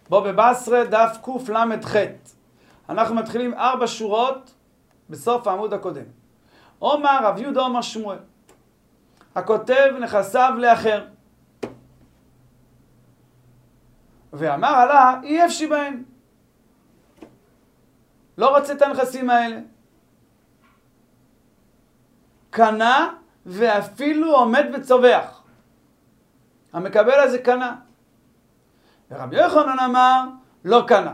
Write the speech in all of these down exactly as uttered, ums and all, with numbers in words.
בו בבסרה דף קל"ח. אנחנו מתחילים ארבע שורות בסוף העמוד הקודם. אומר רב יהודה אומר שמואל, הכותב נכסיו לאחר, ואמר עלה אי אפשי בהם, לא רוצה את הנכסים האלה, קנה ואפילו עומד וצובח, המקבל הזה קנה. ורבי יוחנן אמר לא קנה.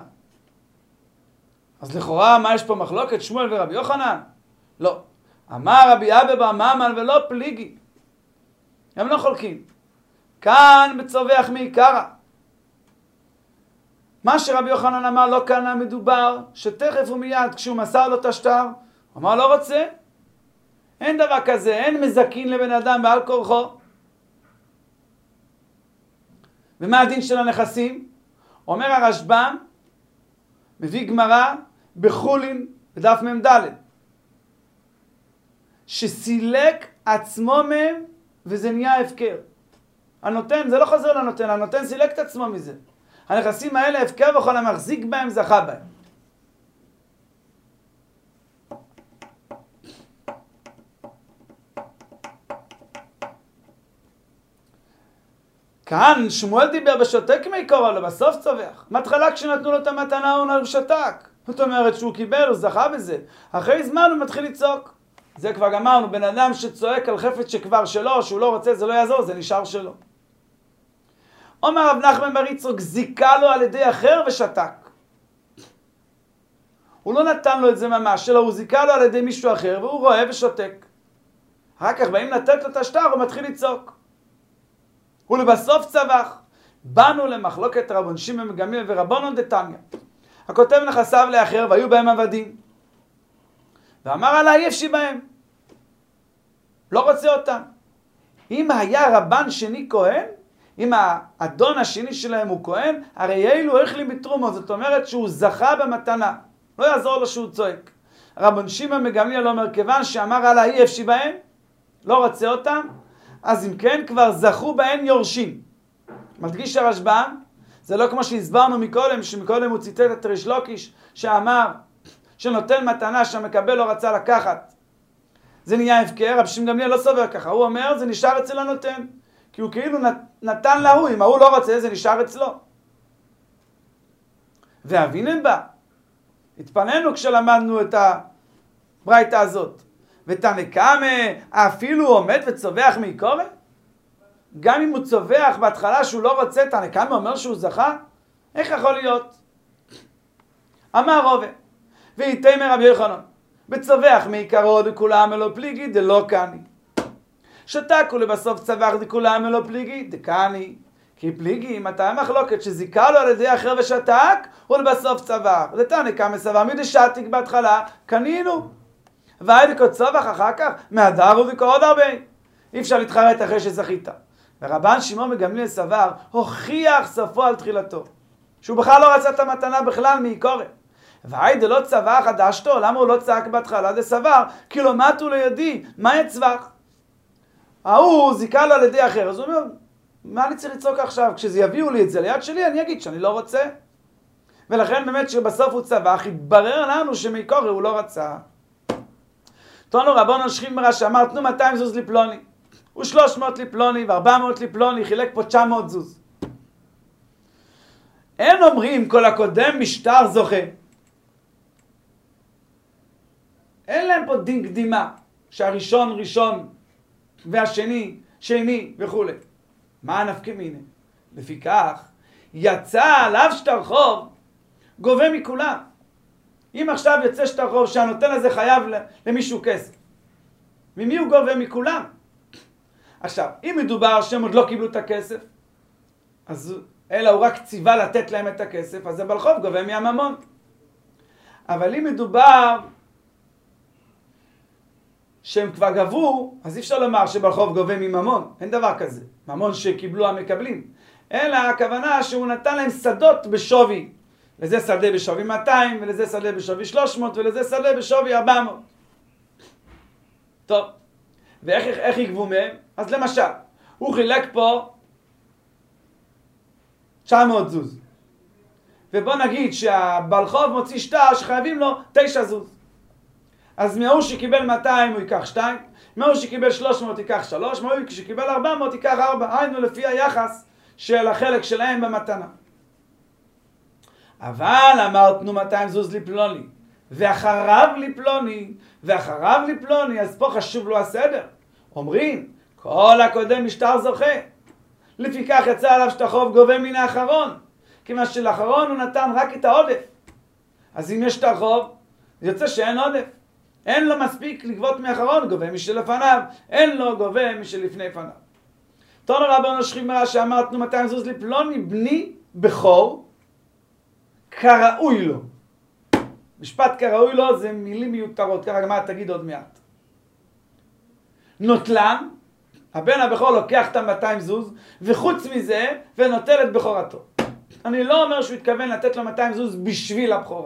אז לכאורה מה יש פה מחלוקת שמואל ורבי יוחנן? לא. אמר רבי אבא בר ממן ולא פליגי, הם לא חולקים, כאן בצובח מעיקרא. מה שרבי יוחנן אמר לא קנה, מדובר שתכף ומיד כשהוא מסר לו את השטר, הוא אמר לא רוצה. אין דבר כזה, אין מזכין לבן אדם בעל כורחו. ומה הדין של הנכסים? אומר הרשב"ם, מביא גמרא בחולין בדף מ"ד, שסילק עצמו מהם וזה נהיה הפקר. הנותן, זה לא חוזר לנותן, הנותן סילק את עצמו מזה. הנכסים האלה הפקר וכל המחזיק בהם זכה בהם. כאן שמואל דיבר בשותק מעיקרו, לו בסוף צובח. מתחלה כשנתנו לו את המתנה הוא שתק. זאת אומרת שהוא קיבל, הוא זכה בזה. אחרי זמן הוא מתחיל לצעוק. זה כבר גמרנו, בן אדם שצועק על חפץ שכבר שלו, שהוא לא רוצה, זה לא יעזור, זה נשאר שלו. אומר רב נחמן בר יצחק, זיקה לו על ידי אחר ושתק. הוא לא נתן לו את זה ממש, אלא הוא זיקה לו על ידי מישהו אחר, והוא רואה ושותק. אחר כך באים לתת לו את השטר, הוא מתחיל לצעוק. ולבסוף צבח. באנו למחלוקת רבן שמעון בן גמליאל ורבנן דתניא. הכותב נכסיו לאחר והיו בהם עבדים. ואמר עלה אי אפשי בהם, לא רוצה אותם. אם היה רבן שני כהן, אם האדון השני שלהם הוא כהן, הרי אלו אוכלים בתרומות, זאת אומרת שהוא זכה במתנה, לא יעזור לו שהוא צועק. רבן שמעון בן גמליאל אומר, כיוון שאמר עלה אי אפשי בהם, לא רוצה אותם, אז אם כן כבר זכו בהן יורשים. מדגיש הרשב"ם, זה לא כמו שהסברנו מקודם, שמקודם הוא ציטט את ריש לוקיש, שאמר שנותן מתנה שהמקבל לא רצה לקחת, זה נהיה הפקר. רבי שמעון גמליאל לא סובר ככה, הוא אומר זה נשאר אצל הנותן, כי הוא כאילו נתן להוא, אם ההוא לא רוצה זה נשאר אצלו. והבינן בה, התפנינו כשלמדנו את הברייתא הזאת, ותנא קמא אפילו עומד וצובח מעיקרא? גם אם הוא צובח בהתחלה שהוא לא רוצה, תנא קמא אומר שהוא זכה? איך יכול להיות? אמר רובה, ויתימר רבי יוחנן, בצובח מעיקרו דכולם אלו פליגי דלא קני. שתק ולבסוף צבח דכולם אלו פליגי דקני. כי פליגי, מתי המחלוקת שזיקה לו על ידי אחר ושתק, ולבסוף צבח. ותנא קמא סבר מדשתיק בהתחלה, קנינו. והי דקו צובח אחר כך, מהדר ודקו עוד הרבה. אי אפשר להתחרט אחרי שזכית. ורבן שמעון בן גמליאל סבר, הוכיח סופו על תחילתו, שהוא בכלל לא רצה את המתנה בכלל מעיקרא. והי דלא צבח הדשתו, למה הוא לא צעק בהתחלה דסבר? כי לא מתו לידי, מה יצבח? ההוא זיקה לו על ידי אחר, אז הוא אומר, מה אני צריך לצעוק עכשיו? כשזה יביאו לי את זה ליד שלי, אני אגיד שאני לא רוצה. ולכן באמת שבסוף הוא צבח, התברר לנו שמעיקרא הוא לא רצה. תנו רבנן שכימרא שאמר, תנו מאתיים זוז לפלוני, ושלוש מאות לפלוני, וארבע מאות לפלוני, חילק פה תשע מאות זוז. אין אומרים כל הקודם משטר זוכה. אין להם פה דין קדימה, שהראשון ראשון, והשני שני וכו'. מה הנפקא מינה? לפיכך, יצא עליו שטר חוב, גובה מכולם. אם עכשיו יוצא שטר חוב שהנותן הזה חייב למישהו כסף, ממי הוא גובה? מכולם. עכשיו, אם מדובר שהם עוד לא קיבלו את הכסף, אז אלא הוא רק ציווה לתת להם את הכסף, אז הבעל חוב גובה מהממון. אבל אם מדובר שהם כבר גבו, אז אי אפשר לומר שבעל חוב גובה מממון, אין דבר כזה, ממון שקיבלו המקבלים, אלא הכוונה שהוא נתן להם שדות בשווי, לזה שדה בשווי מאתיים, ולזה שדה בשווי שלוש מאות, ולזה שדה בשווי ארבע מאות. טוב, ואיך איך יגבו מהם? אז למשל, הוא חילק פה תשע מאות זוז. ובוא נגיד שהבעל חוב מוציא שטר שחייבים לו תשע זוז. אז מההוא שקיבל מאתיים הוא ייקח שתיים, מההוא שקיבל שלוש מאות ייקח שלוש, מההוא שקיבל ארבע מאות ייקח ארבע, היינו לפי היחס של החלק שלהם במתנה. אבל אמר תנו מאתיים זוז לפלוני, ואחריו לפלוני, ואחריו לפלוני, אז פה חשוב לו הסדר. אומרים, כל הקודם משטר זוכה. לפיכך יצא עליו שאתה חוב גובה מן האחרון, כיוון שלאחרון הוא נתן רק את העודף. אז אם יש שטר חוב, זה יוצא שאין עודף. אין לו מספיק לגבות מאחרון, גובה משלפניו, אין לו גובה משלפני פניו. תנו רבנו שכימרה שאמר תנו מאתיים זוז לפלוני, בני בכור, כראוי לו. משפט כראוי לו זה מילים מיותרות, ככה מה תגיד עוד מעט. נוטלן, הבן הבכור לוקח את ה-מאתיים זוז, וחוץ מזה, ונוטל את בכורתו. אני לא אומר שהוא התכוון לתת לו מאתיים זוז בשביל הבכורה.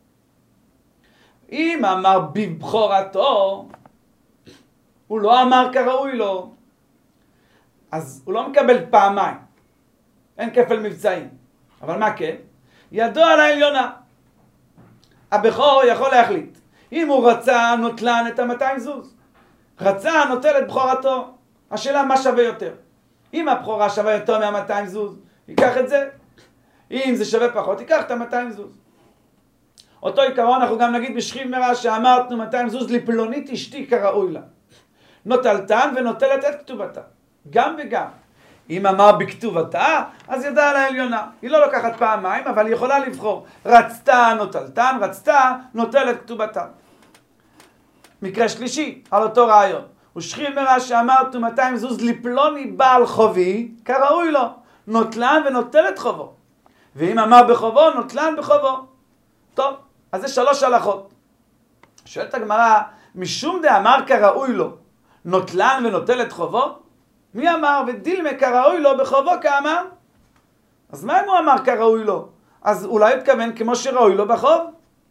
אם אמר בבכורתו, הוא לא אמר כראוי לו, אז הוא לא מקבל פעמיים. אין כפל מבצעים. אבל מה כן? ידו על העליונה. הבכור יכול להחליט. אם הוא רצה, נוטלן את ה-מאתיים זוז. רצה, נוטל את בכורתו. השאלה מה שווה יותר. אם הבכורה שווה יותר מה-מאתיים זוז, ייקח את זה. אם זה שווה פחות, ייקח את ה-מאתיים זוז. אותו עיקרון אנחנו גם נגיד בשכיב מרע שאמרתנו מאתיים זוז לפלונית אשתי כראוי לה. נוטלתן ונוטלת את כתובתה. גם וגם. אם אמר בכתובתה, אז ידע על העליונה. היא לא לוקחת פעמיים, אבל היא יכולה לבחור. רצתה נוטלתן, רצתה נוטלת כתובתה. מקרה שלישי, על אותו רעיון. ושכיב מרע שאמרתנו מאתיים זוז לפלוני בעל חובי, כראוי לו. נוטלן ונוטלת חובו. ואם אמר בחובו, נוטלן בחובו. טוב, אז זה שלוש הלכות. שואלת הגמרא, משום דאמר כראוי לו, נוטלן ונוטל את חובו? מי אמר ודילמה כראוי לו בחובו כאמר? אז מה אם הוא אמר כראוי לו? אז אולי התכוון כמו שראוי לו בחוב?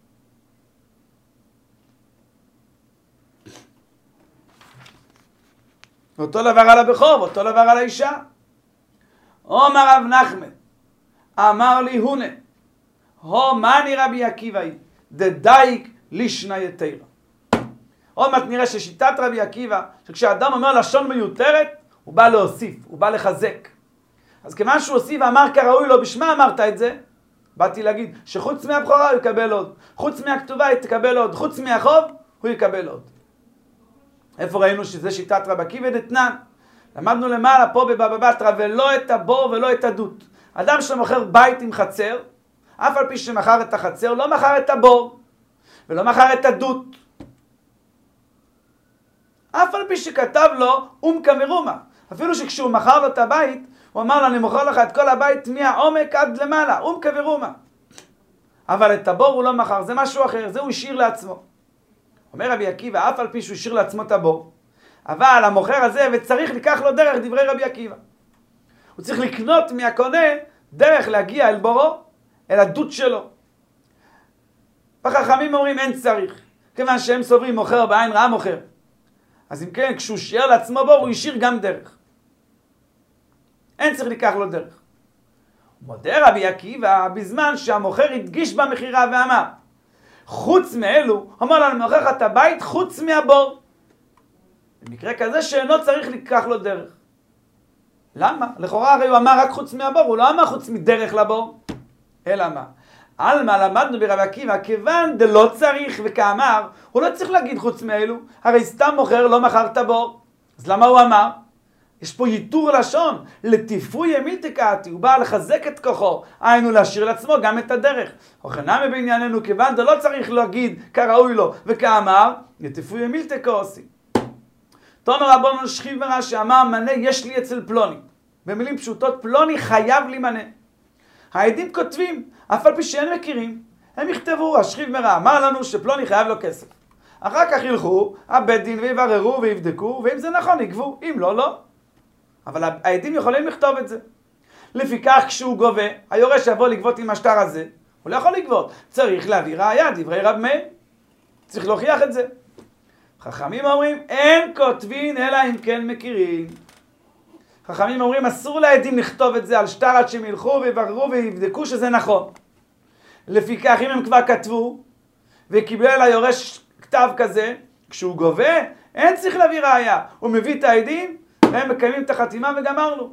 אותו דבר על הבחוב, אותו דבר על האישה. אומר רב נחמן, אמר לי הונה, הו מני רבי עקיבא היא, דדייק לישנא יתירה. עוד מעט נראה ששיטת רבי עקיבא, שכשאדם אומר לשון מיותרת, הוא בא להוסיף, הוא בא לחזק. אז כיוון שהוא הוסיף ואמר כראוי לו, בשמה אמרת את זה? באתי להגיד שחוץ מהבכורה הוא יקבל עוד, חוץ מהכתובה היא תקבל עוד, חוץ מהחוב הוא יקבל עוד. איפה ראינו שזה שיטת רבי עקיבא דתנן? למדנו למעלה פה בבבא בתרא, ולא את הבור ולא את הדות. אדם שמוכר בית עם חצר, אף על פי שמכר את החצר, לא מכר את הבור, ולא מכר את הדות. אף על פי שכתב לו אומקה מרומה. אפילו שכשהוא מכר לו את הבית, הוא אמר לו, אני מוכר לך את כל הבית מהעומק עד למעלה, אומקה מרומה. אבל את הבור הוא לא מכר, זה משהו אחר, זה הוא השאיר לעצמו. אומר רבי עקיבא, אף על פי שהוא השאיר לעצמו את הבור, אבל המוכר הזה, וצריך לקח לו דרך דברי רבי עקיבא. הוא צריך לקנות מהקונה דרך להגיע אל בורו, אל הדות שלו. החכמים אומרים אין צריך, כיוון שהם סוברים מוכר בעין רעה מוכר. אז אם כן, כשהוא שיער לעצמו בור, הוא השאיר גם דרך. אין צריך לקח לו דרך. מודה רבי עקיבא בזמן שהמוכר הדגיש במחירה ואמר, חוץ מאלו, אמר לו, אני מוכר לך את הבית חוץ מהבור. במקרה כזה שאינו צריך לקח לו דרך. למה? לכאורה הרי הוא אמר רק חוץ מהבור, הוא לא אמר חוץ מדרך לבור. אלא מה? על מה למדנו ברבי עקיבא, כיוון דלא צריך וכאמר, הוא לא צריך להגיד חוץ מאלו, הרי סתם מוכר לא מכר את הבור. אז למה הוא אמר? יש פה ייתור לשון, לטיפוי המילתקעתי, הוא בא לחזק את כוחו, היינו להשאיר לעצמו גם את הדרך. וכנמי בענייננו, כיוון דלא צריך להגיד כראוי לו וכאמר, לטיפוי המילתקעתי. תנו רבנו שכיב מרע שאמר מנה יש לי אצל פלוני. במילים פשוטות, פלוני חייב לי מנה. העדים כותבים, אף על פי שאין מכירים, הם יכתבו, השכיב מרע אמר לנו שפלוני חייב לו כסף. אחר כך ילכו, הבית דין ויבררו ויבדקו, ואם זה נכון יגבו, אם לא, לא. אבל העדים יכולים לכתוב את זה. לפיכך כשהוא גובה, היורש יבוא לגבות עם השטר הזה, הוא לא יכול לגבות. צריך להביא ראיה, דברי רב מאיר. צריך להוכיח את זה. חכמים אומרים, אין כותבין אלא אם כן מכירים. חכמים אומרים, אסור לעדים לכתוב את זה על שטר עד שהם ילכו ויבררו ויבדקו שזה נכון. לפיכך אם הם כבר כתבו, וקיבל היורש כתב כזה, כשהוא גובה, אין צריך להביא ראיה. הוא מביא את העדים, הם מקיימים את החתימה וגמרנו.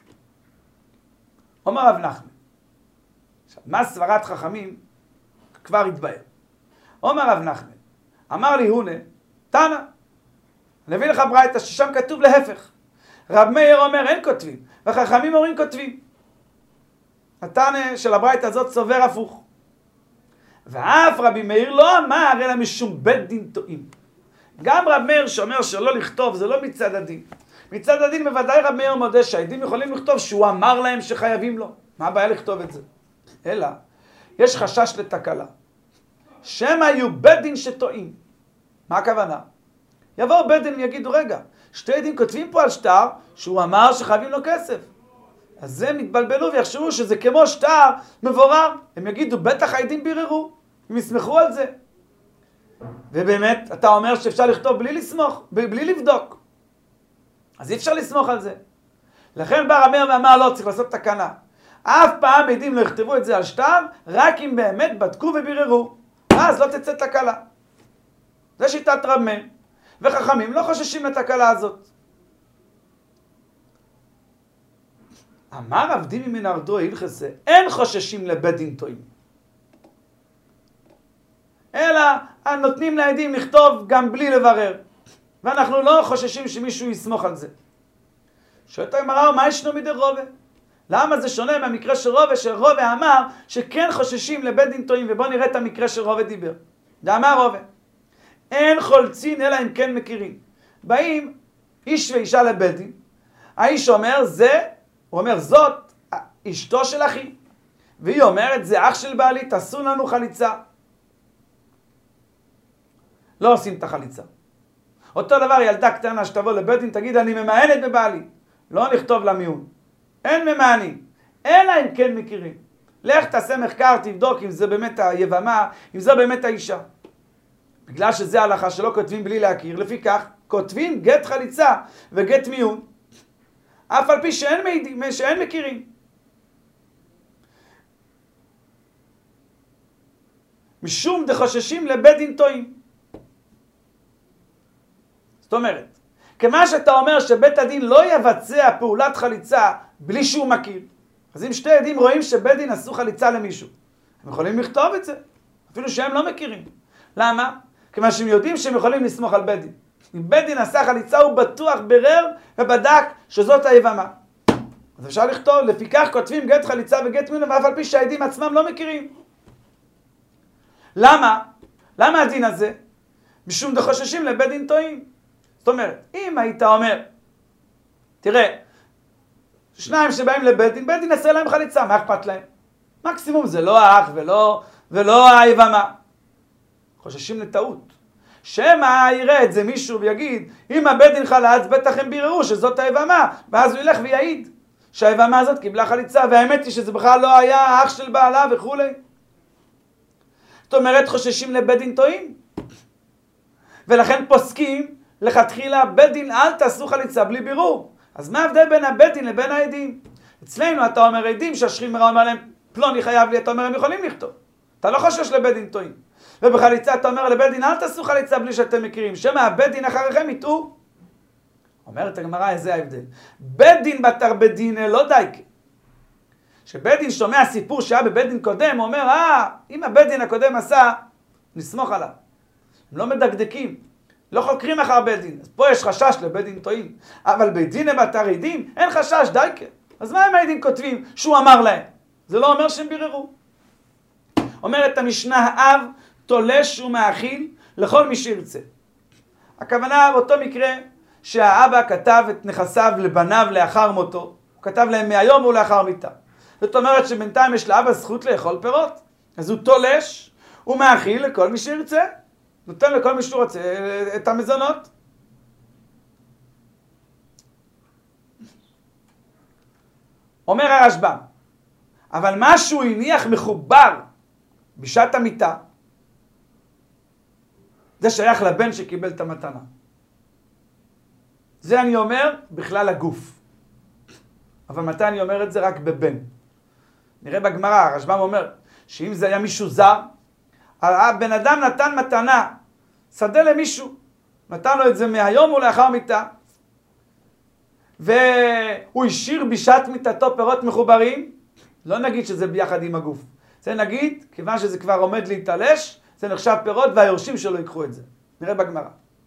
אומר רב נחמן. עכשיו, מה סברת חכמים? כבר התבהר. אומר רב נחמן, אמר לי הונה, תנא, אני אביא לך ברייתא ששם כתוב להפך. רב מאיר אומר אין כותבים, והחכמים אומרים כותבים. התנא של הברייתא הזאת סובר הפוך. ואף רבי מאיר לא אמר אלא משום בית דין טועים. גם רב מאיר שאומר שלא לכתוב, זה לא מצד הדין. מצד הדין בוודאי רב מאיר מודה שהעדים יכולים לכתוב שהוא אמר להם שחייבים לו. מה הבעיה לכתוב את זה? אלא, יש חשש לתקלה. שמא היו בית דין שטועים. מה הכוונה? יבואו בית דין ויגידו, רגע, שתי עדים כותבים פה על שטר שהוא אמר שחייבים לו כסף. אז זה מתבלבלו ויחשבו שזה כמו שטר מבורר. הם יגידו, בטח העדים ביררו, הם יסמכו על זה. ובאמת, אתה אומר שאפשר לכתוב בלי לסמוך, בלי לבדוק. אז אי אפשר לסמוך על זה. לכן בא רבי מאיר ואמר, לא, צריך לעשות תקנה. אף פעם עדים לא יכתבו את זה על שטר, רק אם באמת בדקו וביררו. אז לא תצא תקלה. זה שיטת רב מאיר. וחכמים לא חוששים לתקלה הזאת. אמר רב דימי מנרדו הלכסה, אין חוששים לבית דין טועים. אלא נותנים לעדים לכתוב גם בלי לברר. ואנחנו לא חוששים שמישהו יסמוך על זה. שואלת הגמרא, מה ישנו מדי רובה? למה זה שונה מהמקרה של רובה, שרובה אמר שכן חוששים לבית דין טועים, ובוא נראה את המקרה של רובה דיבר. ואמר רובה, אין חולצין אלא אם כן מכירים. באים איש ואישה לבית דין, האיש אומר זה, הוא אומר זאת אשתו של אחי, והיא אומרת זה אח של בעלי, תעשו לנו חליצה. לא עושים את החליצה. אותו דבר ילדה קטנה שתבוא לבית דין, תגיד אני ממאנת בבעלי. לא נכתוב למיון. אין ממאנים. אלא אם כן מכירים. לך תעשה מחקר, תבדוק אם זה באמת היבמה, אם זה באמת האישה. בגלל שזה הלכה שלא כותבים בלי להכיר, לפי כך כותבים גט חליצה וגט מיון, אף על פי שאין, מיד... שאין מכירים. משום דחוששים לבית דין טועים. זאת אומרת, כמה שאתה אומר שבית הדין לא יבצע פעולת חליצה בלי שהוא מכיר, אז אם שתי עדים רואים שבית דין עשו חליצה למישהו, הם יכולים לכתוב את זה, אפילו שהם לא מכירים. למה? כיוון שהם יודעים שהם יכולים לסמוך על בית דין. אם בית דין עשה חליצה הוא בטוח ברר ובדק שזאת היבמה. אז אפשר לכתוב, לפיכך כותבים גט חליצה וגט מיון, ואף על פי שהעדים עצמם לא מכירים. למה? למה הדין הזה? משום דחוששים לבית דין טועים. זאת אומרת, אם היית אומר, תראה, שניים שבאים לבית דין, בית דין עשה להם חליצה, מה אכפת להם? מקסימום זה לא האח ולא, ולא היבמה. חוששים לטעות. שמא יראה את זה מישהו ויגיד, אם הבית דין חלץ, בטח הם ביררו שזאת היבמה, ואז הוא ילך ויעיד שהיבמה הזאת קיבלה חליצה, והאמת היא שזה בכלל לא היה האח של בעלה וכו'. זאת אומרת, חוששים לבית דין טועים. ולכן פוסקים, לכתחילה, בית דין אל תעשו חליצה בלי בירור. אז מה ההבדל בין הבית דין לבין העדים? אצלנו אתה אומר עדים שהשכין מראה אומר להם, פלוני חייב לי, אתה אומר הם יכולים לכתוב. אתה לא חושש לבית דין טועים. ובחליצה אתה אומר לבית דין אל תעשו חליצה בלי שאתם מכירים, שמא הבית דין אחריכם יטעו. אומרת הגמרא, איזה ההבדל. בית דין בתר בית דין לא דייקה. שבית דין שומע סיפור שהיה בבית דין קודם, הוא אומר, אה, אם הבית דין הקודם עשה, נסמוך עליו. הם לא מדקדקים, לא חוקרים אחר בית דין. אז פה יש חשש לבית דין טועים. אבל בית דין בתר עדים, אין חשש, דייקה. אז מה הם העדים כותבים שהוא אמר להם? זה לא אומר שהם ביררו. אומרת המשנה, האב תולש ומאכיל לכל מי שירצה. הכוונה באותו מקרה שהאבא כתב את נכסיו לבניו לאחר מותו. הוא כתב להם מהיום ולאחר מיתה. זאת אומרת שבינתיים יש לאבא זכות לאכול פירות. אז הוא תולש ומאכיל לכל מי שירצה. נותן לכל מי שהוא רוצה את המזונות. אומר הרשב"ם, אבל משהו הניח מחובר בשעת המיטה, זה שייך לבן שקיבל את המתנה. זה אני אומר בכלל הגוף. אבל מתי אני אומר את זה? רק בבן. נראה בגמרא, הרשב"ם אומר שאם זה היה מישהו זר, הבן אדם נתן מתנה, שדה למישהו, נתן לו את זה מהיום ולאחר מיתה, והוא השאיר בשעת מיתתו פירות מחוברים, לא נגיד שזה ביחד עם הגוף. זה נגיד, כיוון שזה כבר עומד להתעלש, זה נחשב פירות והיורשים שלו ייקחו את זה. נראה בגמרא.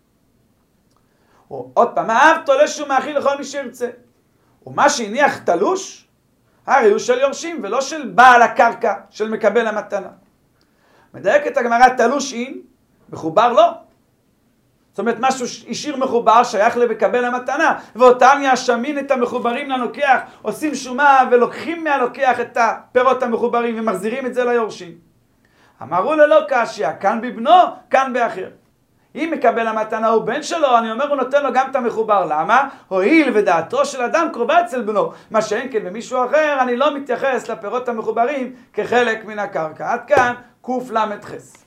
עוד פעם, האב תולש ומאכיל לכל מי שירצה. ומה שהניח תלוש, הרי הוא של יורשים ולא של בעל הקרקע, של מקבל המתנה. מדייקת הגמרא תלוש אין, מחובר לא. זאת אומרת, משהו השאיר מחובר שייך למקבל המתנה, ואותם ישמין את המחוברים ללוקח, עושים שומה ולוקחים מהלוקח את הפירות המחוברים ומחזירים את זה ליורשים. אמרו לו לא קשיא, כאן בבנו, כאן באחר. אם מקבל המתנה הוא בן שלו, אני אומר הוא נותן לו גם את המחובר. למה? הואיל ודעתו של אדם קרובה אצל בנו. מה שאין כן במישהו אחר, אני לא מתייחס לפירות המחוברים כחלק מן הקרקע. עד כאן קל"ח.